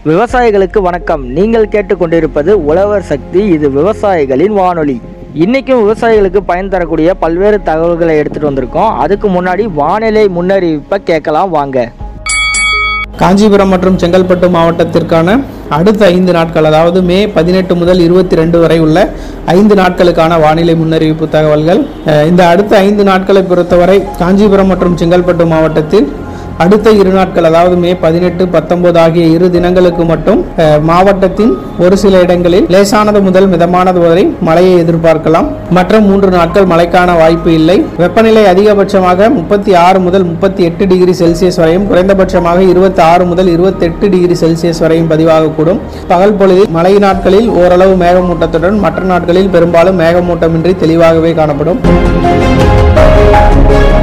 விவசாயிகளுக்கு வணக்கம். நீங்கள் கேட்டுக்கொண்டிருப்பது உழவர் சக்தி. இது விவசாயிகளின் வானொலி. இன்றைக்கும் விவசாயிகளுக்கு பயன் தரக்கூடிய பல்வேறு தகவல்களை எடுத்துகிட்டு வந்திருக்கோம். அதுக்கு முன்னாடி வானிலை முன்னறிவிப்பை கேட்கலாம் வாங்க. காஞ்சிபுரம் மற்றும் செங்கல்பட்டு மாவட்டத்திற்கான அடுத்த 5 நாட்கள், அதாவது மே 18 முதல் 22 வரை உள்ள 5 நாட்களுக்கான வானிலை முன்னறிவிப்பு தகவல்கள். இந்த அடுத்த 5 நாட்களை பொறுத்தவரை காஞ்சிபுரம் மற்றும் செங்கல்பட்டு மாவட்டத்தில் அடுத்த 2 நாட்கள், அதாவது மே 18, 19 ஆகிய 2 தினங்களுக்கு மட்டும் மாவட்டத்தின் ஒரு சில இடங்களில் லேசானது முதல் மிதமானது வரை மழையை எதிர்பார்க்கலாம். மற்ற 3 நாட்கள் மழைக்கான வாய்ப்பு இல்லை. வெப்பநிலை அதிகபட்சமாக 36 முதல் 38 டிகிரி செல்சியஸ் வரையும், குறைந்தபட்சமாக 26 முதல் 28 டிகிரி செல்சியஸ் வரையும் பதிவாகக்கூடும். பகல் பொழுதில் மழை நாட்களில் ஓரளவு மேகமூட்டத்துடன், மற்ற நாட்களில் பெரும்பாலும் மேகமூட்டமின்றி தெளிவாகவே காணப்படும்.